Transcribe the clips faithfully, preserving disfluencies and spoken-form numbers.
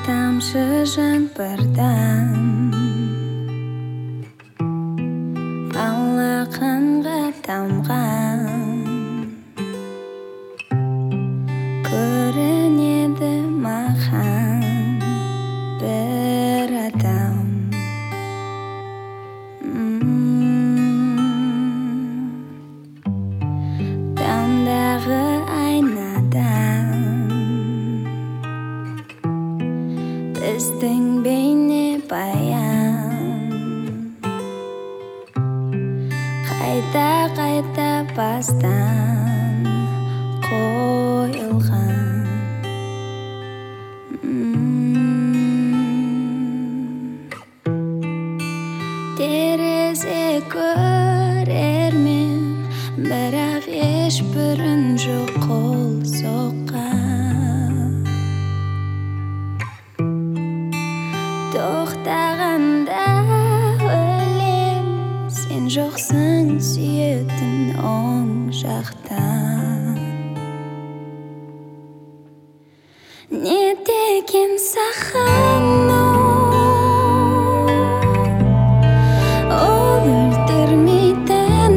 тамшы жаңбырдан алақанға тамған көрінеді маған бір адам. Тамдағы айнадан біздің бейне баян қайта-қайта бастан қойылған. Терезе көрермен, бірақ ешбірін жоқ қол соққан. Тоқтағанда өлем, сен жоқсың сүйетін оң жақтан. Не деген сағыну, ол өлтірмейтін,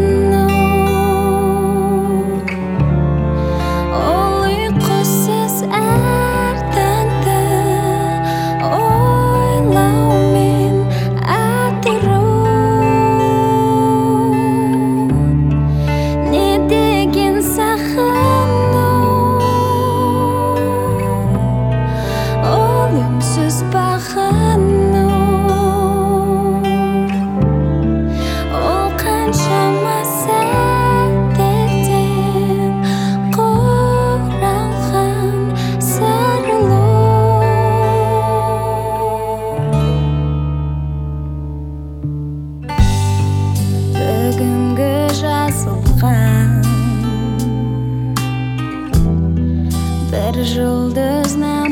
ол ұйқысыз әр таңды ойлаумен атыру. Не деген сағыну, ол үнсіз бағыну, ол қаншама сәттерден құралған сарылу. Бүгінгі жазылған бір жұлдыз